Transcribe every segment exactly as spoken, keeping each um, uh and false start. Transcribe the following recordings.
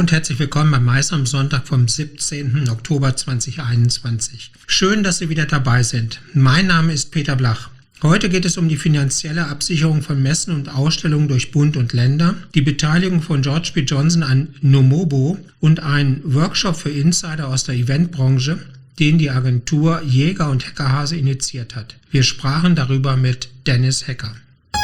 und herzlich willkommen beim Meister am Sonntag vom siebzehnten Oktober zweitausendeinundzwanzig. Schön, dass Sie wieder dabei sind. Mein Name ist Peter Blach. Heute geht es um die finanzielle Absicherung von Messen und Ausstellungen durch Bund und Länder, die Beteiligung von George B. Johnson an Numobo und einen Workshop für Insider aus der Eventbranche, den die Agentur Jäger und Heckerhase initiiert hat. Wir sprachen darüber mit Dennis Hecker.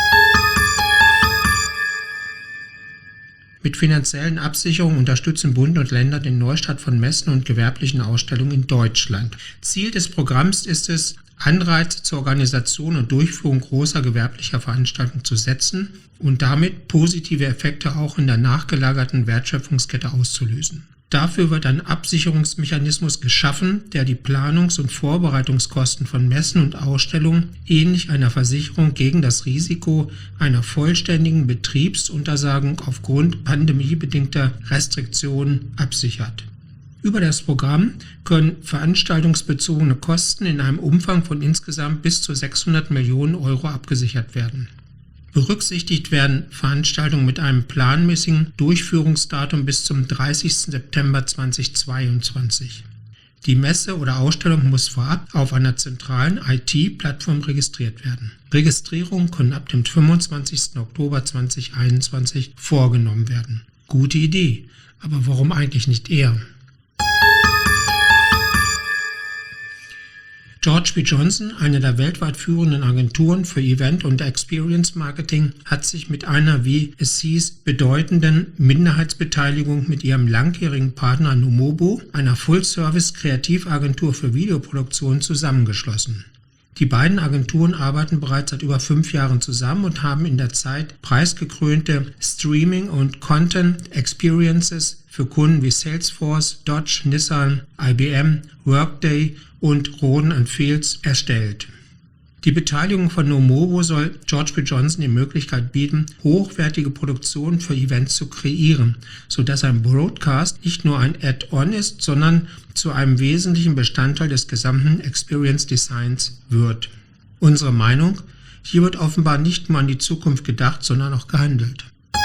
Mit finanziellen Absicherungen unterstützen Bund und Länder den Neustart von Messen und gewerblichen Ausstellungen in Deutschland. Ziel des Programms ist es, Anreize zur Organisation und Durchführung großer gewerblicher Veranstaltungen zu setzen und damit positive Effekte auch in der nachgelagerten Wertschöpfungskette auszulösen. Dafür wird ein Absicherungsmechanismus geschaffen, der die Planungs- und Vorbereitungskosten von Messen und Ausstellungen ähnlich einer Versicherung gegen das Risiko einer vollständigen Betriebsuntersagung aufgrund pandemiebedingter Restriktionen absichert. Über das Programm können veranstaltungsbezogene Kosten in einem Umfang von insgesamt bis zu sechshundert Millionen Euro abgesichert werden. Berücksichtigt werden Veranstaltungen mit einem planmäßigen Durchführungsdatum bis zum dreißigsten September zweitausendzweiundzwanzig. Die Messe oder Ausstellung muss vorab auf einer zentralen I T-Plattform registriert werden. Registrierungen können ab dem fünfundzwanzigsten Oktober zweitausendeinundzwanzig vorgenommen werden. Gute Idee, aber warum eigentlich nicht eher? George B. Johnson, eine der weltweit führenden Agenturen für Event- und Experience-Marketing, hat sich mit einer, wie es hieß, bedeutenden Minderheitsbeteiligung mit ihrem langjährigen Partner Numobo, einer Full-Service-Kreativagentur für Videoproduktion, zusammengeschlossen. Die beiden Agenturen arbeiten bereits seit über fünf Jahren zusammen und haben in der Zeit preisgekrönte Streaming- und Content-Experiences für Kunden wie Salesforce, Dodge, Nissan, I B M, Workday und Roden and Fields erstellt. Die Beteiligung von Numobo soll George B. Johnson die Möglichkeit bieten, hochwertige Produktionen für Events zu kreieren, sodass ein Broadcast nicht nur ein Add-on ist, sondern zu einem wesentlichen Bestandteil des gesamten Experience Designs wird. Unsere Meinung? Hier wird offenbar nicht nur an die Zukunft gedacht, sondern auch gehandelt.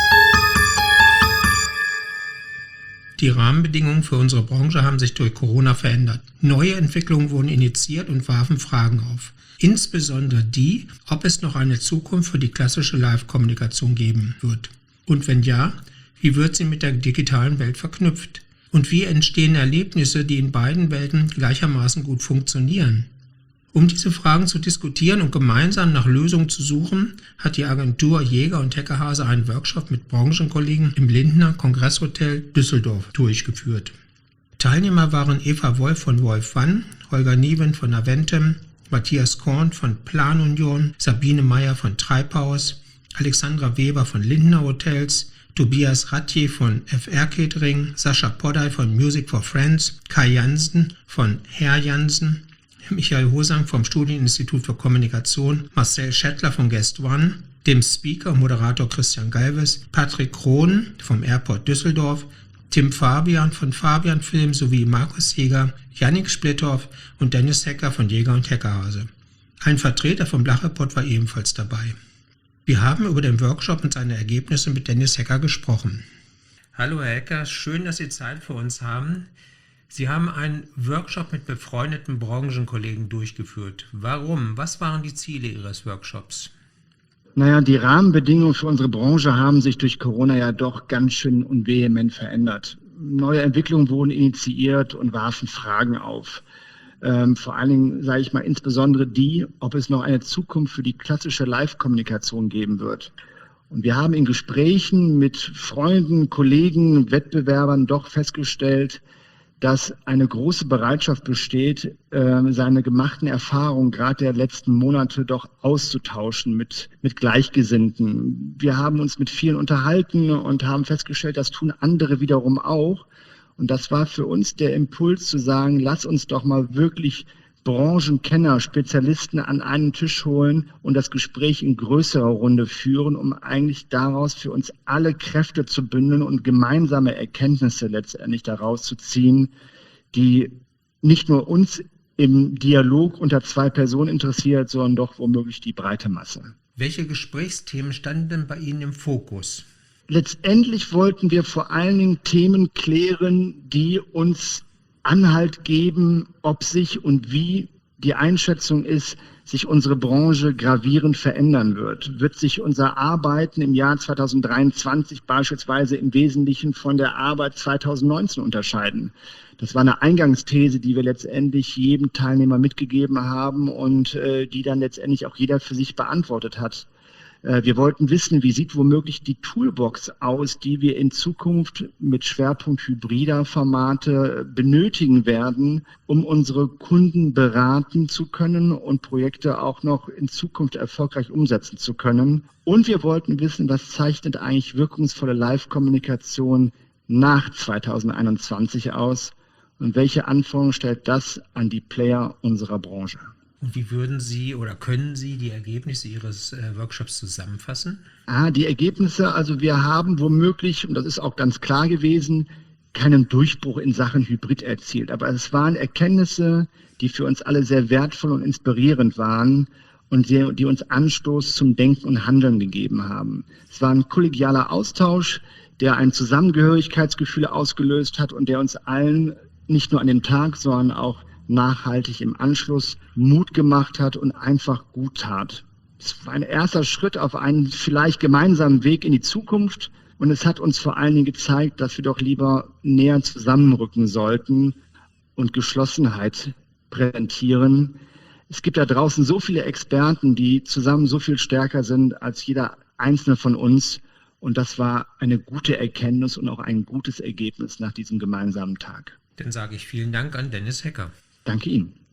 Die Rahmenbedingungen für unsere Branche haben sich durch Corona verändert. Neue Entwicklungen wurden initiiert und warfen Fragen auf. Insbesondere die, ob es noch eine Zukunft für die klassische Live-Kommunikation geben wird. Und wenn ja, wie wird sie mit der digitalen Welt verknüpft? Und wie entstehen Erlebnisse, die in beiden Welten gleichermaßen gut funktionieren? Um diese Fragen zu diskutieren und gemeinsam nach Lösungen zu suchen, hat die Agentur Jäger und Heckerhase einen Workshop mit Branchenkollegen im Lindner Kongresshotel Düsseldorf durchgeführt. Teilnehmer waren Eva Wolf von Wolf One, Holger Nieven von Aventem, Matthias Korn von Planunion, Sabine Meyer von Treibhaus, Alexandra Weber von Lindner Hotels, Tobias Ratje von F R Catering, Sascha Podday von Music for Friends, Kai Jansen von Herr Jansen, Michael Hosang vom Studieninstitut für Kommunikation, Marcel Schettler von Guest One, dem Speaker und Moderator Christian Galvis, Patrick Krohn vom Airport Düsseldorf, Tim Fabian von Fabian Film sowie Markus Jäger, Jannik Splittorff und Dennis Hecker von Jäger und Heckerhase. Ein Vertreter vom Blach-Report war ebenfalls dabei. Wir haben über den Workshop und seine Ergebnisse mit Dennis Hecker gesprochen. Hallo Herr Hecker, schön, dass Sie Zeit für uns haben. Sie haben einen Workshop mit befreundeten Branchenkollegen durchgeführt. Warum? Was waren die Ziele Ihres Workshops? Naja, die Rahmenbedingungen für unsere Branche haben sich durch Corona ja doch ganz schön und vehement verändert. Neue Entwicklungen wurden initiiert und warfen Fragen auf. Ähm, vor allen Dingen, sage ich mal, insbesondere die, ob es noch eine Zukunft für die klassische Live-Kommunikation geben wird. Und wir haben in Gesprächen mit Freunden, Kollegen, Wettbewerbern doch festgestellt, dass eine große Bereitschaft besteht, seine gemachten Erfahrungen gerade der letzten Monate doch auszutauschen mit, mit Gleichgesinnten. Wir haben uns mit vielen unterhalten und haben festgestellt, das tun andere wiederum auch. Und das war für uns der Impuls zu sagen, lass uns doch mal wirklich Branchenkenner, Spezialisten an einen Tisch holen und das Gespräch in größerer Runde führen, um eigentlich daraus für uns alle Kräfte zu bündeln und gemeinsame Erkenntnisse letztendlich daraus zu ziehen, die nicht nur uns im Dialog unter zwei Personen interessiert, sondern doch womöglich die breite Masse. Welche Gesprächsthemen standen denn bei Ihnen im Fokus? Letztendlich wollten wir vor allen Dingen Themen klären, die uns Anhalt geben, ob sich und wie die Einschätzung ist, sich unsere Branche gravierend verändern wird. Wird sich unser Arbeiten im Jahr zweitausenddreiundzwanzig beispielsweise im Wesentlichen von der Arbeit zweitausendneunzehn unterscheiden? Das war eine Eingangsthese, die wir letztendlich jedem Teilnehmer mitgegeben haben und äh, die dann letztendlich auch jeder für sich beantwortet hat. Wir wollten wissen, wie sieht womöglich die Toolbox aus, die wir in Zukunft mit Schwerpunkt hybrider Formate benötigen werden, um unsere Kunden beraten zu können und Projekte auch noch in Zukunft erfolgreich umsetzen zu können. Und wir wollten wissen, was zeichnet eigentlich wirkungsvolle Live-Kommunikation nach zweitausendeinundzwanzig aus und welche Anforderungen stellt das an die Player unserer Branche? Und wie würden Sie oder können Sie die Ergebnisse Ihres äh, Workshops zusammenfassen? Ah, die Ergebnisse, also wir haben womöglich, und das ist auch ganz klar gewesen, keinen Durchbruch in Sachen Hybrid erzielt. Aber es waren Erkenntnisse, die für uns alle sehr wertvoll und inspirierend waren und die, die uns Anstoß zum Denken und Handeln gegeben haben. Es war ein kollegialer Austausch, der ein Zusammengehörigkeitsgefühl ausgelöst hat und der uns allen nicht nur an dem Tag, sondern auch nachhaltig im Anschluss Mut gemacht hat und einfach gut tat. Es war ein erster Schritt auf einen vielleicht gemeinsamen Weg in die Zukunft und es hat uns vor allen Dingen gezeigt, dass wir doch lieber näher zusammenrücken sollten und Geschlossenheit präsentieren. Es gibt da draußen so viele Experten, die zusammen so viel stärker sind als jeder einzelne von uns und das war eine gute Erkenntnis und auch ein gutes Ergebnis nach diesem gemeinsamen Tag. Dann sage ich vielen Dank an Dennis Hecker. Danke Ihnen.